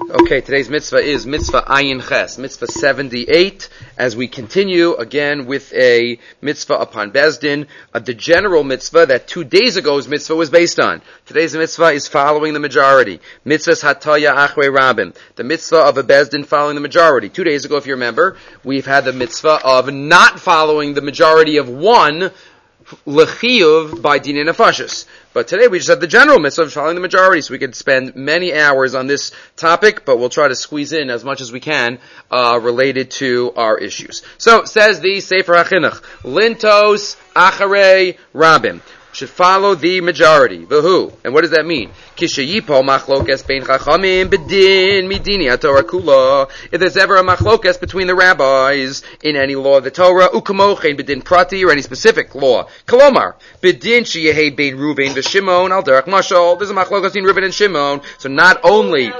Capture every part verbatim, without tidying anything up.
Okay, today's mitzvah is mitzvah Ayin Ches, mitzvah seventy-eight, as we continue again with a mitzvah upon Bezdin, uh, the general mitzvah that two days ago's mitzvah was based on. Today's mitzvah is following the majority. Mitzvah's Hataya Achrei Rabim, the mitzvah of a Bezdin following the majority. Two days ago, if you remember, we've had the mitzvah of not following the majority of one l'chiyuv by dinei nefashos. But today we just had the general mitzvah of following the majority, so we could spend many hours on this topic, but we'll try to squeeze in as much as we can uh, related to our issues. So, says the Sefer HaChinuch, Lintos Acharei Rabim, should follow the majority. V'hu. And what does that mean? Kishayipo machlokes bein chachamim bedin midini haTorah kula. If there's ever a machlokes between the rabbis in any law of the Torah, ukamochein bedin prati, or any specific law. Kolomar, bedin sheyehed bein Ruvain v'Shimon al derech mashal. There's a machlokes between Ruvain and Shimon. So not only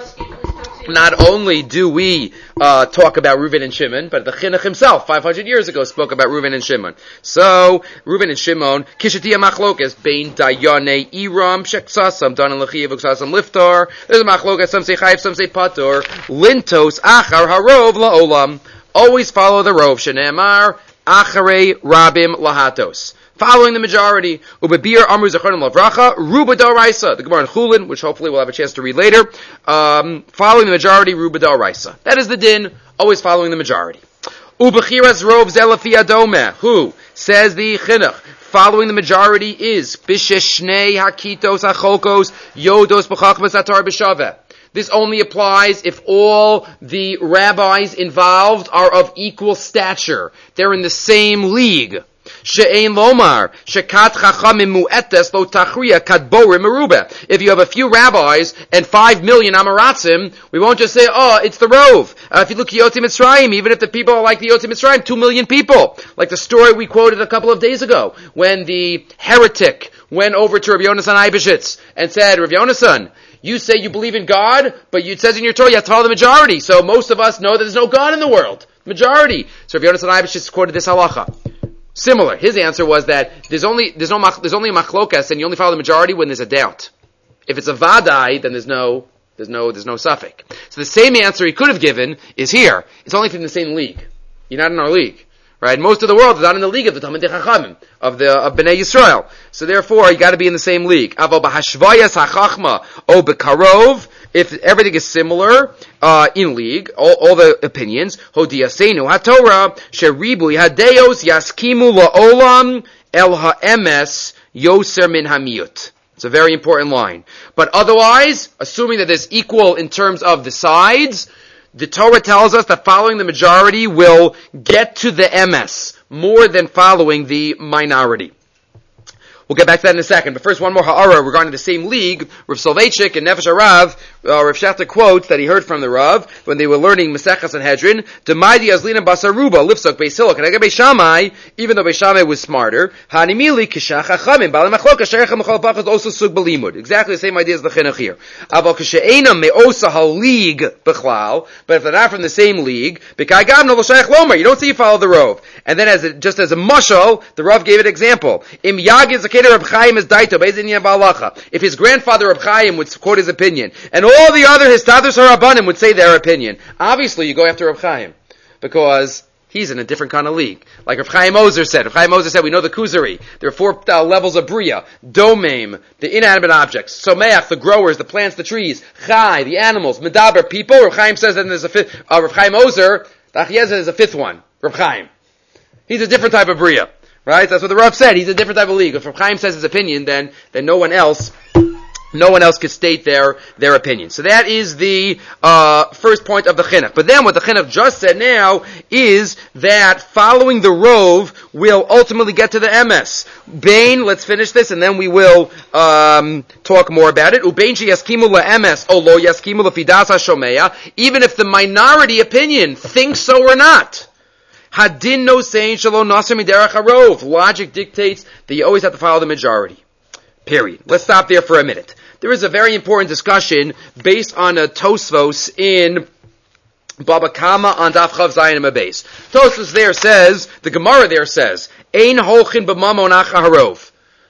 Not only do we uh, talk about Reuven and Shimon, but the Chinuch himself, five hundred years ago, spoke about Reuven and Shimon. So, Reuven and Shimon, Kishatia Machlokes, Bein Dayane Iram, Sheksasam, Dan and Lechiv, Uksasam Liftar. There's a Machlokes, some say Chayiv, some say Patur. Lintos, Achar, Harov, La'olam. Always follow the Rov, Shenemar, Acharei, Rabim, Lahatos. Following the majority, Ubebir Amru Zachonim Lavracha, Ruba Daraisa, the Gemara in Chulin, which hopefully we'll have a chance to read later. Um, following the majority, Ruba Daraisa. That is the din, always following the majority. Ubechiras Rov Zelafi Adome, who says the Chinuch, following the majority is Bisheshnei Hakitos Acholkos Yodos B'chachmas Atar B'shaveh. This only applies if all the rabbis involved are of equal stature. They're in the same league. She'ein lomar, shekat chachamim mu'etes lo tachriya kat borim merubah. If you have a few rabbis and five million amaratzim, we won't just say, oh, it's the rov. Uh, if you look at Yotzi Mitzrayim, even if the people are like the Yotzi Mitzrayim, two million people. Like the story we quoted a couple of days ago, when the heretic went over to Rav Yonasan Eibeshitz and said, Rav Yonasan, you say you believe in God, but it says in your Torah you have to follow the majority. So most of us know that there's no God in the world. Majority. So Rav Yonasan Eibeshitz quoted this halacha. Similar. His answer was that there's only there's no there's only a machlokas, and you only follow the majority when there's a doubt. If it's a vadai, then there's no there's no there's no suffix. So the same answer he could have given is here. It's only if you're in the same league. You're not in our league, right? Most of the world is not in the league of the Talmidei Chachamim of the of Bnei Yisrael. So therefore, you got to be in the same league. Avo b'hashvayas hachachma o bekarov. If everything is similar uh, in league, all, all the opinions, Hodiyasenu haTorah sheribui hadeos yaskimu la'olam el ha'emes yoser min hamiyut. It's a very important line. But otherwise, assuming that there's equal in terms of the sides, the Torah tells us that following the majority will get to the emes more than following the minority. We'll get back to that in a second. But first, one more ha'ara regarding the same league. Rav Soloveitchik and Nefesh HaRav, uh, Rav Shachter quotes that he heard from the Rav when they were learning Masechah Sanhedrin, D'maidi azlina basaruba, lifsok beisilok, and Beis Shammai, even though Beis Shammai was smarter, Hanimili kishach hachamim, balim achloka, sherechem mechol pachas, also sug belimud. Exactly the same idea as the Chinuch here. Aval kishe'ena me'osa ha'lig b'chlal, but if they're not from the same league, b'kai gavno l'shayach lomer, you don't see you follow the Rav. And then as a, just as a mashal, the Rav gave an example. Im yagiz Reb Chaim is daito, if his grandfather Reb Chaim would quote his opinion, and all the other Histadrus HaRabbanim would say their opinion, obviously you go after Reb Chaim, because he's in a different kind of league. Like Reb Chaim Ozer said, Reb Chaim Ozer said, we know the Kuzari, there are four uh, levels of Bria, Domaim, the inanimate objects, Someach, the growers, the plants, the trees, Chai, the animals, Medaber, people. Reb Chaim says that there's a fifth, uh, Reb Chaim Ozer, Tachiyezah is a fifth one, Reb Chaim. He's a different type of Bria. Right? That's what the Rav said. He's a different type of league. If Rav Chaim says his opinion, then, then no one else, no one else could state their, their opinion. So that is the, uh, first point of the Chinuch. But then what the Chinuch just said now is that following the Rov will ultimately get to the M S. Bain, let's finish this and then we will, um, talk more about it. Ubain she yaskimu la-M S, o lo yaskimu la-fidas ha-shomeya, even if the minority opinion thinks so or not. Hadin no saying shalom nasir miderach harov. Logic dictates that you always have to follow the majority. Period. Let's stop there for a minute. There is a very important discussion based on a Tosfos in Baba Kama on Daf Chav Zayin Mabes. Tosfos there says, the Gemara there says, Ein holchin b'mamon acha harov.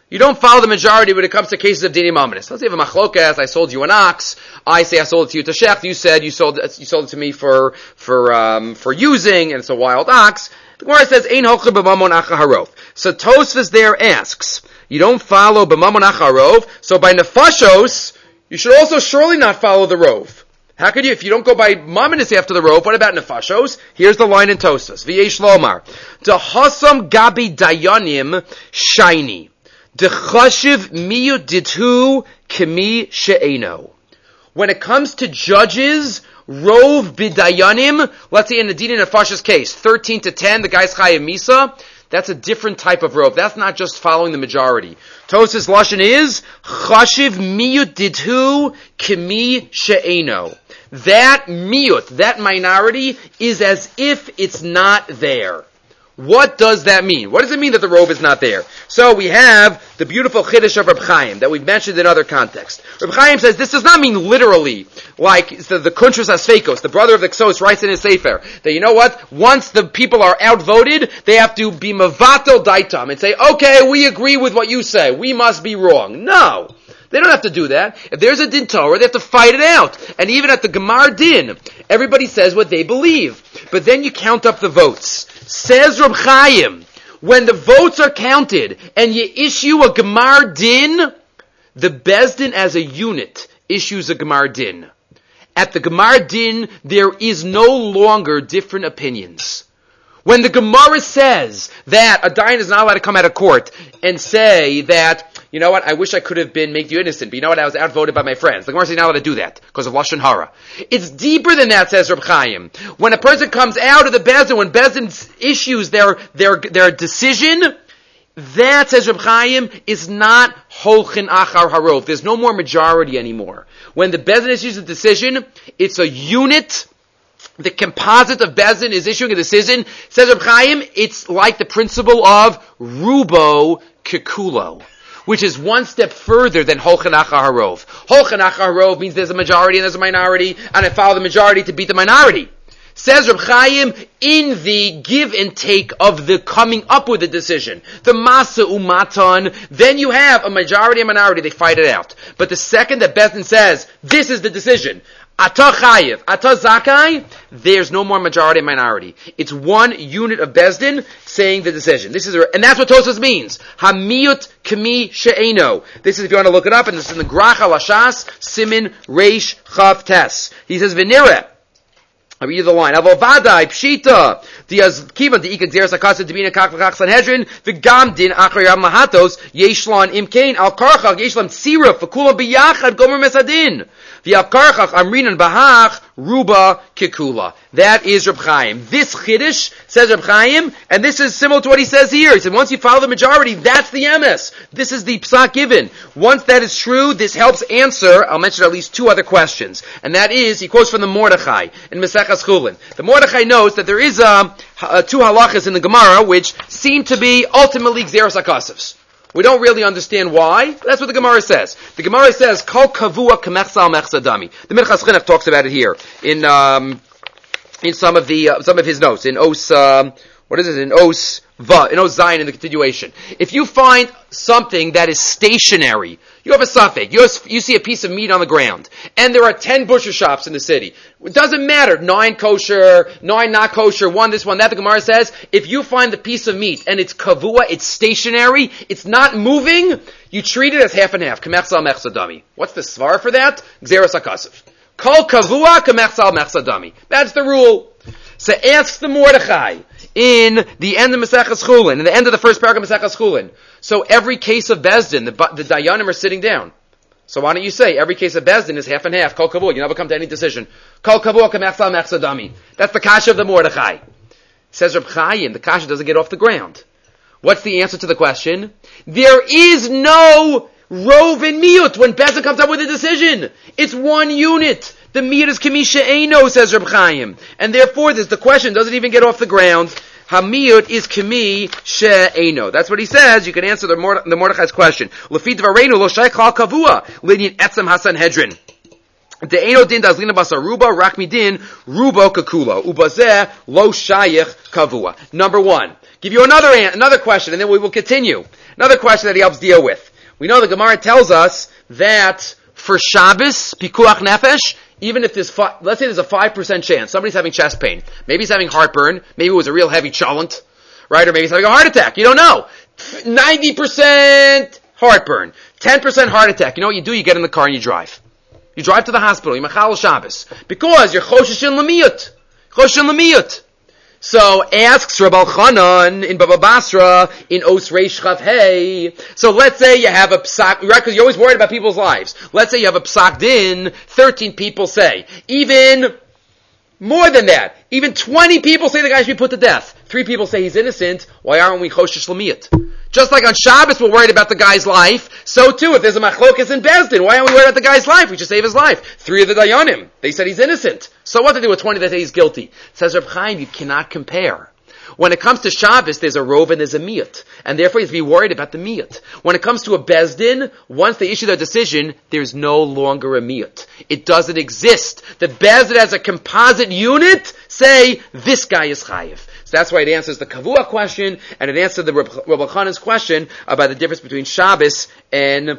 You don't follow the majority when it comes to cases of dinim ominous. Let's say you have a machlokas, I sold you an ox, I say I sold it to you to shecht, you said you sold it, you sold it to me for, for, um, for using, and it's a wild ox. The Gemara says, Ein hochli b'mamon acha harov. So Tosfos there asks, you don't follow b'mamon acha harov, so by nefashos, you should also surely not follow the rov. How could you, if you don't go by mamonis after the rov, what about nefashos? Here's the line in Tosfos. V'yesh lomar. Dehasam gabi dayanim shiny. Dechashiv miyu ditu kemi she'eno. When it comes to judges, rov bidayanim, let's say in the Din Nefash's case, thirteen to ten, the guy's chayav misa, that's a different type of rov. That's not just following the majority. Tosfos lashon is, chashiv miyu ditu kemi she'eno. That miyut, that minority, is as if it's not there. What does that mean? What does it mean that the rov is not there? So we have the beautiful chiddush of Reb Chaim that we've mentioned in other contexts. Reb Chaim says this does not mean literally, like the, the Kuntras Asfekos, the brother of the Ksos, writes in his Sefer, that you know what? Once the people are outvoted, they have to be mavatel daitam and say, okay, we agree with what you say. We must be wrong. No. They don't have to do that. If there's a din Torah, they have to fight it out. And even at the Gemar din, everybody says what they believe. But then you count up the votes. Says Reb Chaim, when the votes are counted and you issue a Gemar din, the Beis Din as a unit issues a Gemar din. At the Gemar din, there is no longer different opinions. When the Gemara says that a dayan is not allowed to come out of court and say that, you know what, I wish I could have been made you innocent, but you know what, I was outvoted by my friends. The Gemara says you're not allowed to do that because of Lashon Hara. It's deeper than that, says Reb Chaim. When a person comes out of the Beis Din, when Beis Din issues their, their, their decision, that, says Reb Chaim, is not Holchin Achar Harov. There's no more majority anymore. When the Beis Din issues a decision, it's a unit. The composite of Beis Din is issuing a decision. Says Reb Chaim, it's like the principle of Rubo Kekulo, which is one step further than Holchan Achar Harov. Holchan Achar Harov means there's a majority and there's a minority, and I follow the majority to beat the minority. Says Reb Chaim, in the give and take of the coming up with a decision, the Masa Umatan, then you have a majority and minority, they fight it out. But the second that Beis Din says, this is the decision, Ata Chayev, Ata Zakai, there's no more majority and minority. It's one unit of Beis Din saying the decision. This is, a, and that's what Tosfos means. Hamiyut kemi she'eno. This is, if you want to look it up, and this is in the Gracha Lashas, Simin Reish Chav Tes. He says, V'nireh. I read you the line. Avovadai pshita diaz kiva di ikadzeres akasa dibina kach v'chach Sanhedrin v'gam din achar yam lahatos yeshlan imkein al karchach yeshlan tzira v'kula biyachad gomer mesadin v'al karchach amrinan bahach ruba kikula. That is Reb Chaim. This chiddush says Reb Chaim, and this is similar to what he says here. He said once you follow the majority, that's the emes. This is the psak given. Once that is true, this helps answer. I'll mention at least two other questions, and that is he quotes from the Mordechai in Masech Chulin. The Mordechai notes that there is um, uh, two halachas in the Gemara which seem to be ultimately Gzeros HaKasavs. We don't really understand why. That's what the Gemara says. The Gemara says, Kol kavua k'mechsal mechsadami. The Minchas Chinuch talks about it here in um, in some of the uh, some of his notes in Os. Um, what is it in Os Va in Os Zayin in the continuation? If you find something that is stationary, you have a suffix. You, you see a piece of meat on the ground, and there are ten butcher shops in the city. It doesn't matter. Nine kosher, nine not kosher, one this, one that. The Gemara says, if you find the piece of meat and it's kavua, it's stationary, it's not moving, you treat it as half and half. K'mechsal mechsadami. What's the svar for that? Gzeros HaKasav. Kol kavua k'mechsal mechsadami. That's the rule. So asks the Mordechai in the end of Maseches Chulin, in the end of the first paragraph of Maseches Chulin. So every case of Beis Din, the, the Dayanim are sitting down. So why don't you say every case of Beis Din is half and half? Kol kavua, you never come to any decision. Kol kavua k'mechsal mechsadami. That's the kasha of the Mordechai. Says Reb Chaim, the kasha doesn't get off the ground. What's the answer to the question? There is no rov and miyut when Beis Din comes up with a decision. It's one unit. The miyut is kemi she'eno, says Reb Chaim. And therefore, this, the question doesn't even get off the ground. Hamiyut is kemi she'eno. That's what he says. You can answer the, Morde- the Mordechai's question. Lefi dvareinu lo shaykh al kavua linyan etzem hasanhedrin. De'eno din dazlina basa ruba, rak midin, rubo kakulo. Ubazeh lo shayich kavua. Number one. Give you another another question, and then we will continue. Another question that he helps deal with. We know the Gemara tells us that for Shabbos, pikuach nefesh, even if there's, fi- let's say there's a five percent chance, somebody's having chest pain, maybe he's having heartburn, maybe it was a real heavy cholent, right, or maybe he's having a heart attack, you don't know. ninety percent heartburn, ten percent heart attack. You know what you do? You get in the car and you drive. You drive to the hospital, you machal Shabbos, because you're choshesh in lamiyut. Choshesh in lamiyut. So asks Rabbi Chanan in Baba Basra in Os Reish Chav Hey. So let's say you have a psak, right? Because you're always worried about people's lives. Let's say you have a psak din. Thirteen people say, even more than that, even twenty people say the guy should be put to death. Three people say he's innocent. Why aren't we choshesh lamiyut? Just like on Shabbos we're worried about the guy's life, so too if there's a machlokas in Bezdin, why aren't we worried about the guy's life? We should save his life. Three of the Dayanim, they said he's innocent. So what to do with twenty that say he's guilty? Says Reb Chaim, you cannot compare. When it comes to Shabbos, there's a rov and there's a miyut, and therefore you have to be worried about the miyut. When it comes to a Bezdin, once they issue their decision, there's no longer a miyut. It doesn't exist. The Bezdin as a composite unit say, this guy is chayiv. So that's why it answers the Kavua question, and it answers the Rabbi Chanan's question about the difference between Shabbos and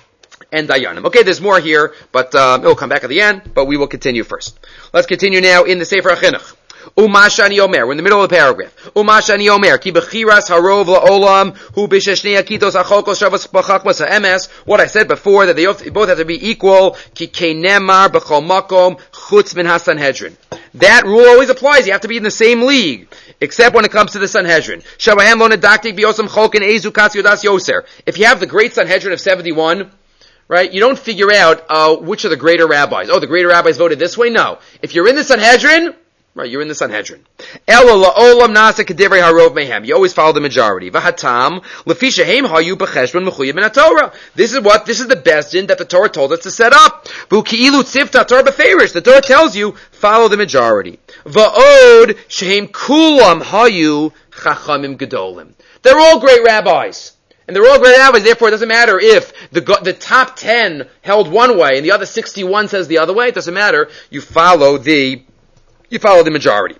and Dayanim. Okay, there's more here, but um, it will come back at the end, but we will continue first. Let's continue now in the Sefer HaChinuch. Umashani Omer, we're in the middle of the paragraph. Umashani Omer, ki bechiras harov la'olam, hu b'sheshnei akitos achokos shavas b'chakmas ha'emes. What I said before, that they both have to be equal, ki keinemar b'chol makom, chutz min ha-Sanhedrin. That rule always applies. You have to be in the same league, except when it comes to the Sanhedrin. Shabahem lo nedaktik b'yosam cholken ezu katz yodas yoser. If you have the great Sanhedrin of seventy-one, right, you don't figure out uh, which are the greater rabbis. Oh, the greater rabbis voted this way? No. If you're in the Sanhedrin, right, you're in the Sanhedrin. Ela la'olam nasa k'divrei harov mehem. You always follow the majority. V'hatam lefi shehem hayu b'cheshbon mechuyim min haTorah. This is what, this is the Bezdin that the Torah told us to set up. V'u ki'ilu tzivta Torah b'ferish. The Torah tells you, follow the majority. Va'od shehem kulam hayu chachamim gedolim. They're all great rabbis. And they're all great rabbis, therefore it doesn't matter if the the top ten held one way and the other sixty-one says the other way. It doesn't matter. You follow the You follow the majority.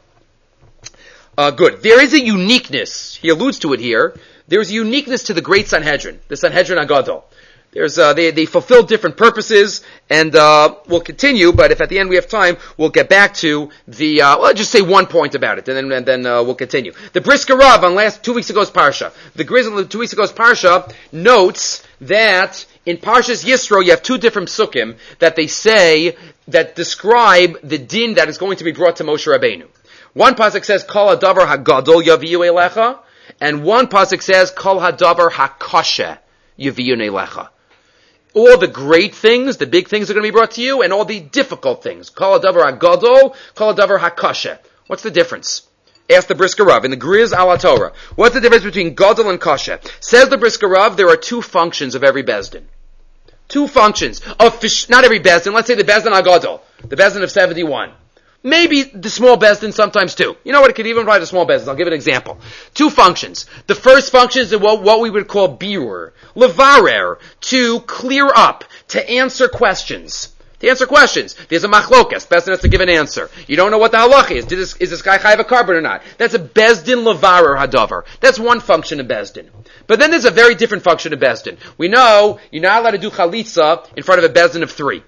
Uh, good. There is a uniqueness. He alludes to it here. There's a uniqueness to the great Sanhedrin, the Sanhedrin Agadol. There's, uh, they, they fulfill different purposes, and, uh, we'll continue, but if at the end we have time, we'll get back to the, uh, well, I'll just say one point about it, and then, and then, uh, we'll continue. The Brisker Rav on last, two weeks ago's Parsha. The Grizzle two weeks ago's Parsha notes that in Parshas Yisro, you have two different psukim that they say, that describe the din that is going to be brought to Moshe Rabbeinu. One pasuk says, Kol hadavar hagadol yaviyu elecha, and one pasuk says, Kol hadavar hakashe yaviyu elecha. All the great things, the big things are going to be brought to you, and all the difficult things. Kol hadavar hagadol, Kol hadavar hakashe. What's the difference? Ask the Brisker Rav in the Griz al Torah. What's the difference between gadol and kashe? Says the Brisker Rav, there are two functions of every bezdin. Two functions of fish, not every Bezdin. Let's say the Bezdin Agadol, the Bezdin of seventy-one. Maybe the small Bezdin sometimes too. You know what? It could even apply to small Bezdin. I'll give an example. Two functions. The first function is what, what we would call birur, levarer, to clear up, to answer questions. To answer questions. There's a machlokas. Bezdin has to give an answer. You don't know what the halach is. Did this, is this guy chayav a carbon or not? That's a Bezdin levarer hadavar. That's one function of Bezdin. But then there's a very different function of Bezdin. We know you're not allowed to do chalitza in front of a Bezdin of three.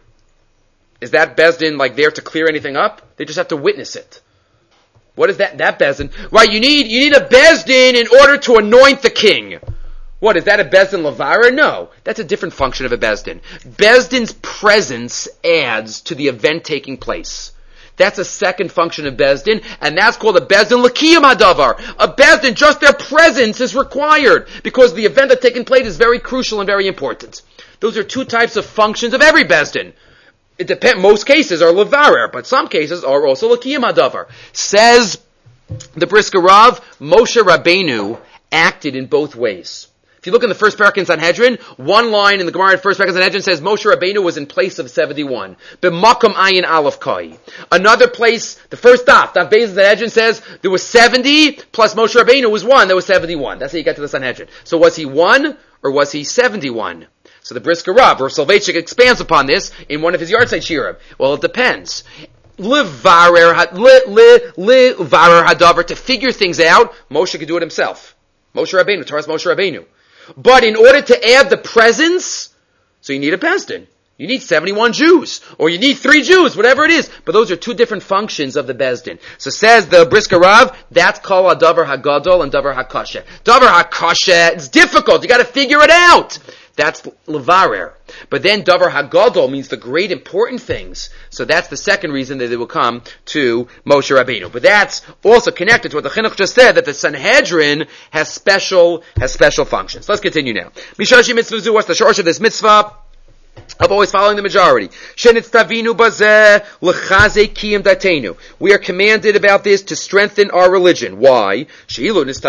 Is that Bezdin like there to clear anything up? They just have to witness it. What is that? That Bezdin? Right, you need, you need a Bezdin in order to anoint the king. What, is that a Bezdin Levara? No. That's a different function of a Bezdin. Bezdin's presence adds to the event taking place. That's a second function of Bezdin, and that's called a Bezdin L'kiyum Hadavar. A Bezdin, just their presence is required, because the event that's taking place is very crucial and very important. Those are two types of functions of every Bezdin. It depends, most cases are Levarer, but some cases are also L'kiyum Hadavar. Says the Brisker Rav, Moshe Rabbeinu acted in both ways. If you look in the first parak in Sanhedrin, one line in the Gemara in first parak in Sanhedrin says Moshe Rabbeinu was in place of seventy-one. B'makom ayin aleph kai. Another place, the first daf, daf Beis Sanhedrin says there was seventy plus Moshe Rabbeinu was one. There was seventy-one. That's how you get to the Sanhedrin. So was he one or was he seventy-one? So the Brisker Rav, or Soloveitchik, expands upon this in one of his yahrzeit shirim. Well, it depends. Levarer hadavar, to figure things out, Moshe could do it himself. Moshe Rabbeinu, Torah's Moshe Rabbeinu. But in order to add the presence, so you need a Bezdin. You need seventy-one Jews, or you need three Jews, whatever it is. But those are two different functions of the Bezdin. So says the Brisker Rav, that's called a Davar HaGadol and Davar HaKasha. Davar HaKasha, it's difficult, you gotta figure it out. That's Levarer. But then Davar HaGadol means the great important things. So that's the second reason that they will come to Moshe Rabbeinu. But that's also connected to what the Chinuch just said, that the Sanhedrin has special, has special functions. Let's continue now. Mishashi mitzvah zu, what's the shorsh of this mitzvah? Of always following the majority. We are commanded about this to strengthen our religion. Why? If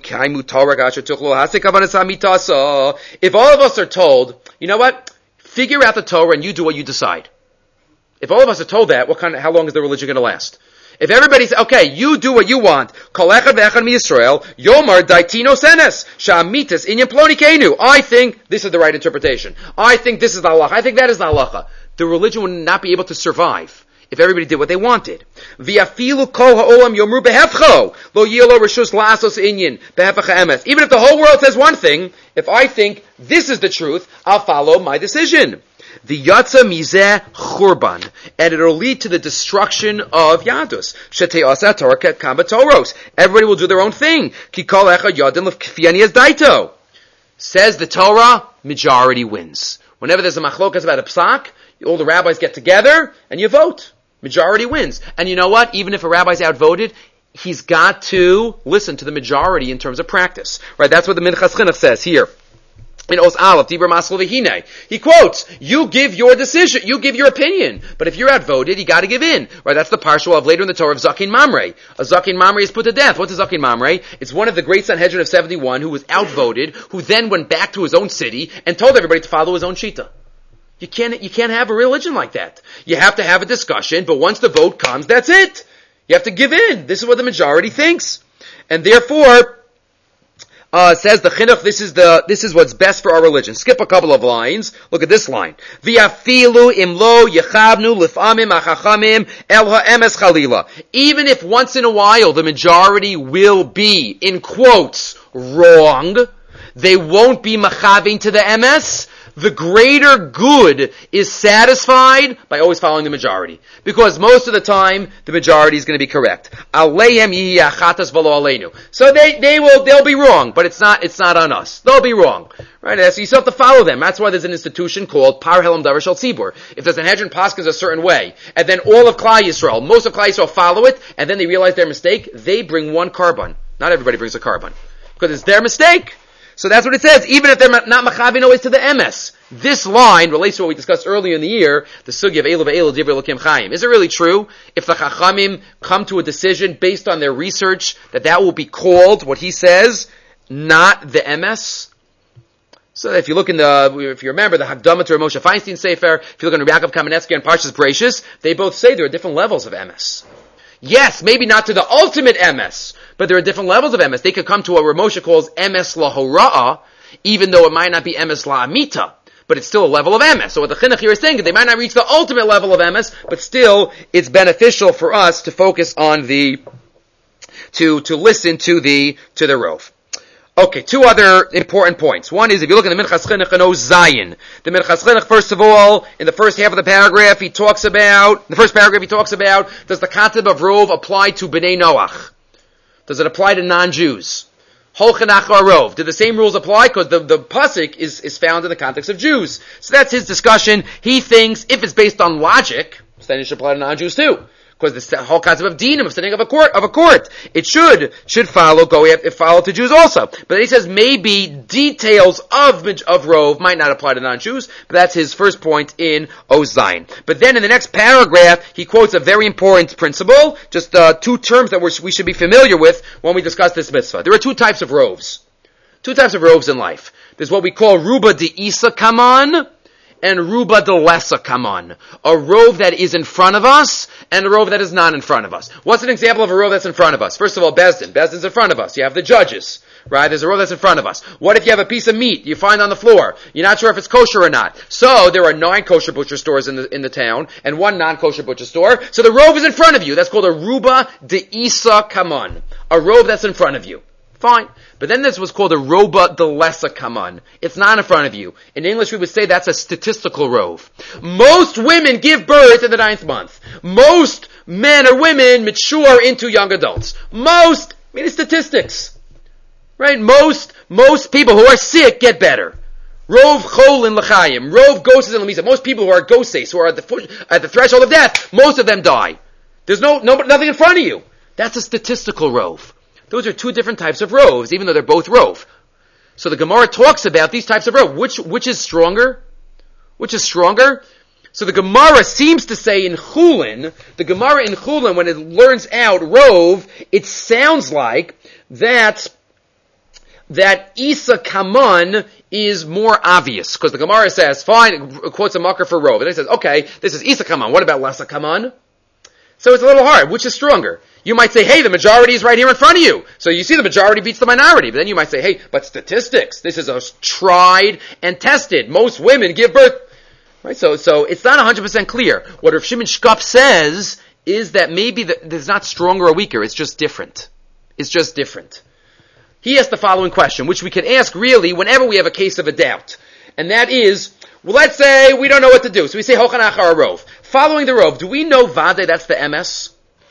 all of us are told, you know what? Figure out the Torah and you do what you decide. If all of us are told that, what kind of, how long is the religion going to last? If everybody's, okay, you do what you want, Kol echad ve'echad miYisrael, Yomar daitino senes, sha'amitas inyan ploni keinu. I think this is the right interpretation. I think this is the halacha. I think that is the halacha. The religion would not be able to survive if everybody did what they wanted. V'afilu kol ha'olam yomru behefcho, lo yilo reshus la'asos inyan, behefach ha'emes. Even if the whole world says one thing, if I think this is the truth, I'll follow my decision. The yatsa mizeh churban, and it'll lead to the destruction of Yadus. Shetei asa Torah kamba toros. Everybody will do their own thing. Ki kol echad yadin l'kfiani as daito. Says the Torah, majority wins. Whenever there's a machlokas about a psak, all the rabbis get together and you vote. Majority wins. And you know what? Even if a rabbi's outvoted, he's got to listen to the majority in terms of practice. Right? That's what the Minchas Chinuch says here. In Os Aleph, Dibur Masel V'Hinei, he quotes, you give your decision, you give your opinion, but if you're outvoted, you gotta give in. Right, that's the parsha of later in the Torah of Zakin Mamre. A Zakin Mamre is put to death. What's a Zakin Mamre? It's one of the great Sanhedrin of seventy-one who was outvoted, who then went back to his own city and told everybody to follow his own shita. You can't, you can't have a religion like that. You have to have a discussion, but once the vote comes, that's it. You have to give in. This is what the majority thinks. And therefore, Uh, says the chinuch, this is the, this is what's best for our religion. Skip a couple of lines. Look at this line. V'afilu imlo yechavnu lifamim achachamim el ha'emes chalila. Even if once in a while the majority will be, in quotes, wrong, they won't be machaving to the emes. The greater good is satisfied by always following the majority. Because most of the time, the majority is going to be correct. Aleim yihi achatas v'lo aleinu. So they, they will, they'll be wrong, but it's not, it's not on us. They'll be wrong. Right? So you still have to follow them. That's why there's an institution called Par Helam Davar Shel Tzibur. If there's an Sanhedrin Paskins a certain way, and then all of Klal Yisrael, most of Klal Yisrael follow it, and then they realize their mistake, they bring one carbon. Not everybody brings a carbon. Because it's their mistake. So that's what it says, even if they're not machavin always to the M S. This line relates to what we discussed earlier in the year, the sugi of Eilu ve'Eilu Divrei Elokim Chaim. Is it really true, if the Chachamim come to a decision based on their research, that that will be called, what he says, not the M S? So if you look in the, if you remember the Hakdama to Moshe Feinstein Sefer, if you look in Yaakov Kamenetsky and Parshas Bereishis, they both say there are different levels of M S. Yes, maybe not to the ultimate M S, but there are different levels of M S. They could come to what Moshe calls M S lahora'ah, even though it might not be M S la'amita, but it's still a level of M S. So what the Chinuch here is saying, they might not reach the ultimate level of M S, but still, it's beneficial for us to focus on the, to, to listen to the, to the Rov. Okay, two other important points. One is, if you look in the Minchas Chinuch and Oz Zayin, the Minchas Chinuch, first of all, in the first half of the paragraph, he talks about, the first paragraph he talks about, does the concept of Rov apply to Bnei Noach? Does it apply to non-Jews? Holchanach Rov. Do the same rules apply? Because the, the pasuk is, is found in the context of Jews. So that's his discussion. He thinks, if it's based on logic, then it should apply to non-Jews too. Because the whole concept of dinim, of sitting of a court, of a court, it should, should follow, go, it follow to Jews also. But then he says maybe details of, of Rov might not apply to non-Jews, but that's his first point in Oz Zayin. But then in the next paragraph, he quotes a very important principle, just, uh, two terms that we're, we should be familiar with when we discuss this mitzvah. There are two types of Rovs. Two types of Rovs in life. There's what we call Ruba de Isa Kaman, and ruba de lesa kaman. A rove that is in front of us and a rove that is not in front of us. What's an example of a rove that's in front of us? First of all, Bezdin. Bezdin's in front of us. You have the judges, right? There's a rove that's in front of us. What if you have a piece of meat you find on the floor? You're not sure if it's kosher or not. So there are nine kosher butcher stores in the in the town and one non-kosher butcher store. So the rove is in front of you. That's called a ruba de isa kaman. A rove that's in front of you. Fine. But then this was called a roba de lesa kaman. It's not in front of you. In English we would say that's a statistical rove. Most women give birth in the ninth month. Most men or women mature into young adults. Most, I mean it's statistics. Right? Most, most people who are sick get better. Rove chol in l'chaim. Rove goses in l'misa. Most people who are goses, who are at the foot, at the threshold of death, most of them die. There's no, no, nothing in front of you. That's a statistical rove. Those are two different types of roves, even though they're both rove. So the Gemara talks about these types of rove. Which, which is stronger? Which is stronger? So the Gemara seems to say in Chulin, the Gemara in Chulin, when it learns out rove, it sounds like that, that Isa Kaman is more obvious. Because the Gemara says, fine, it quotes a marker for rove. And it says, okay, this is Isa Kaman. What about Lesa Kaman? So it's a little hard. Which is stronger? You might say, hey, the majority is right here in front of you. So you see the majority beats the minority. But then you might say, hey, but statistics, this is a tried and tested. Most women give birth. Right? So, so it's not one hundred percent clear. What Rav Shimon Shkop says is that maybe the, there's not stronger or weaker. It's just different. It's just different. He asked the following question, which we can ask really whenever we have a case of a doubt. And that is, well, let's say we don't know what to do. So we say, Hochan Achar Rov. Following the Rov, do we know Vade, that's the M S?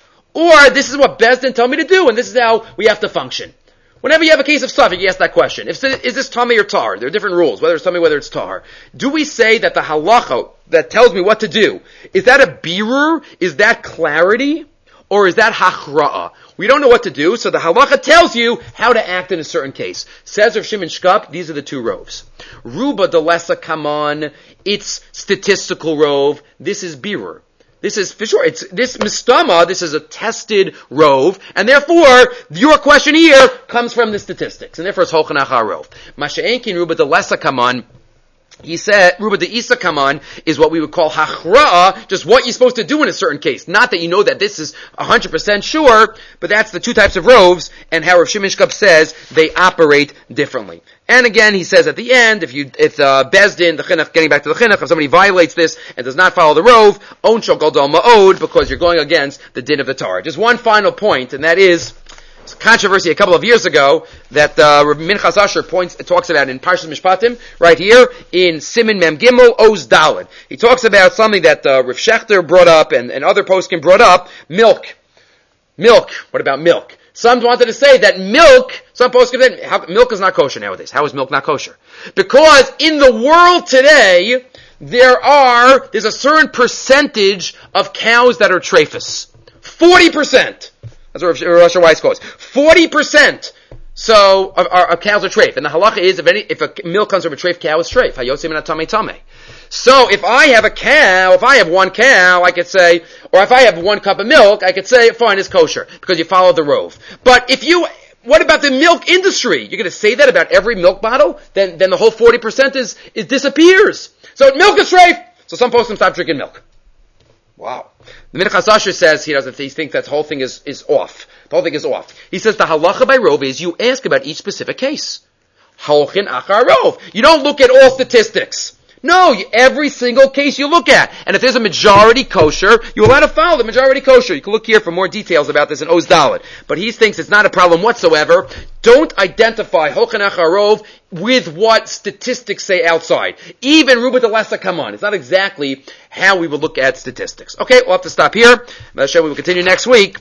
Or this is what Bezdin told me to do, and this is how we have to function. Whenever you have a case of suffix, you ask that question. If, is this Tameh or Tar? There are different rules, whether it's Tameh, whether it's Tar. Do we say that the halacha that tells me what to do, is that a birur? Is that clarity? Or is that hachra'ah? We don't know what to do, so the halacha tells you how to act in a certain case. Says Rav Shimon Shkop, these are the two roves. Ruba de lesa kaman, it's statistical rove. This is birur. This is, for sure, it's, this mistama, this is a tested rove, and therefore, your question here comes from the statistics, and therefore it's Hochan Achar Rov. Masha'enkin Ruba de lesa kaman, he said, Ruba de Isa Kaman is what we would call hachra'ah, just what you're supposed to do in a certain case. Not that you know that this is one hundred percent sure, but that's the two types of roves, and how Rav Shimon Shkop says they operate differently. And again, he says at the end, if you, if uh, Bezdin, the chinuch, getting back to the chinuch, if somebody violates this and does not follow the rove, on shel gadol ma'od, because you're going against the din of the Torah. Just one final point, and that is, it's a controversy a couple of years ago that uh, Rabbi Minchas Asher points, talks about in Parshas Mishpatim, right here in Siman Mem Gimel Oz Daled. He talks about something that uh, Rav Shechter brought up and, and other poskim brought up, milk. Milk. What about milk? Some wanted to say that milk, some poskim said, how, milk is not kosher nowadays. How is milk not kosher? Because in the world today, there are, there's a certain percentage of cows that are treifus. forty percent. That's what Rosh Weiss quotes. forty percent. So, of, of, of cows are treif. And the halacha is, if any, if a milk comes from a treif cow, it's treif. Hayotzim and atame tame. So, if I have a cow, if I have one cow, I could say, or if I have one cup of milk, I could say, fine, it's kosher. Because you follow the rove. But if you, what about the milk industry? You're gonna say that about every milk bottle? Then, then the whole forty percent is, it disappears. So, milk is treif. So some folks can stop drinking milk. Wow. The Minchas Asher says he doesn't he thinks that the whole thing is, is off. The whole thing is off. He says the halacha by rove is you ask about each specific case. Hochan Achar Rov. You don't look at all statistics. No, you, every single case you look at. And if there's a majority kosher, you're allowed to follow the majority kosher. You can look here for more details about this in Oz Daled. But he thinks it's not a problem whatsoever. Don't identify Hochan Achar Rov with what statistics say outside. Even Ruba de lesa kaman. It's not exactly how we would look at statistics. Okay, we'll have to stop here. We will continue next week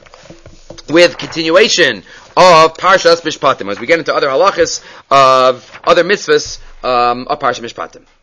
with continuation of Parshas Mishpatim as we get into other halachas of other mitzvahs um, of Parshas Mishpatim.